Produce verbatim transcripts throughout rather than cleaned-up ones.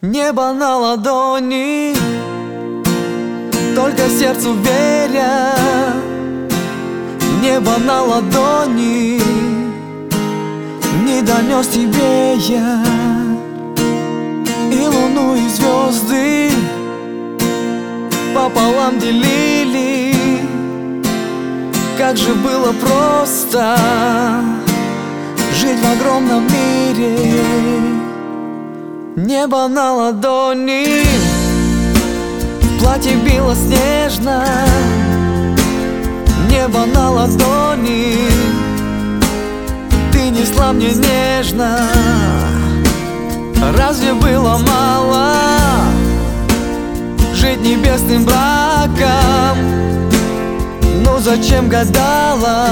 Небо на ладони, только сердцу веря. Небо на ладони, не донес тебе я. И луну, и звезды пополам делили. Как же было просто жить в огромном мире. Небо на ладони, в платье белоснежно. Небо на ладони, ты несла мне нежно. Разве было мало жить небесным браком? Ну зачем гадала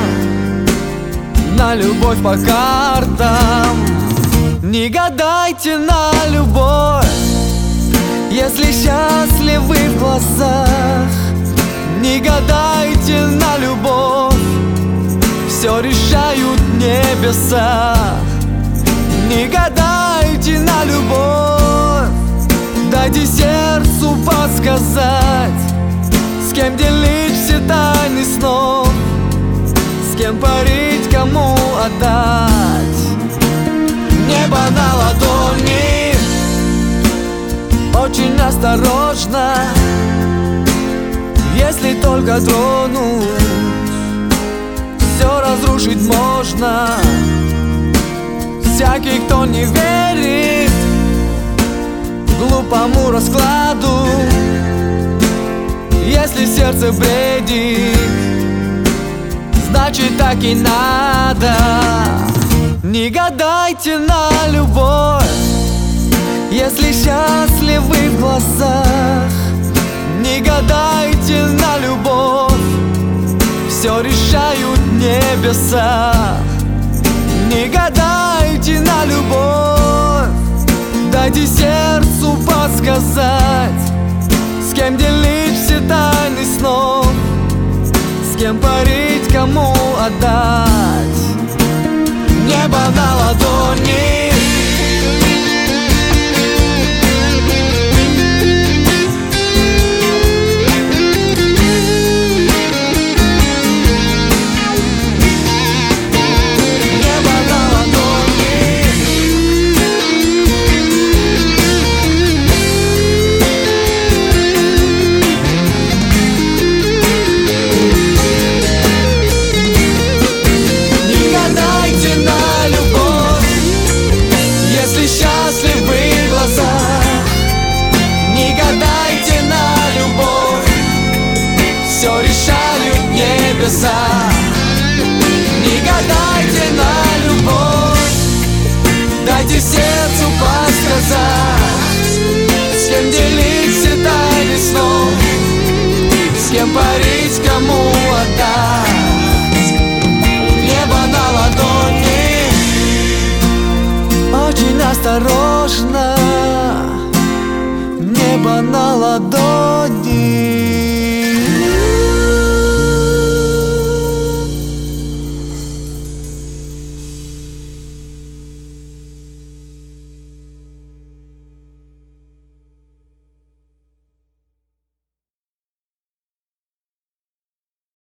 на любовь по картам? Не гадайте на любовь, если счастливы в глазах. Не гадайте на любовь, все решают небеса. Не гадайте на любовь, дайте сердцу подсказать, с кем делить все тайны снов, с кем парить, кому отдать. Небо на ладони, очень осторожно. Если только тронуть, все разрушить можно. Всякий, кто не верит глупому раскладу, если сердце бредит, значит так и надо. Не гадайте на любовь, если счастливы в глазах. Не гадайте на любовь, все решают небеса. Не гадайте на любовь, дайте сердцу подсказать, с кем делить все тайны снов, с кем парить, кому отдать. Небо на ладони, все решают небеса. Не гадайте на любовь, дайте сердцу подсказать, с кем делить все тайны снов, с кем парить, кому отдать. Небо на ладони, очень осторожно. Небо на ладони,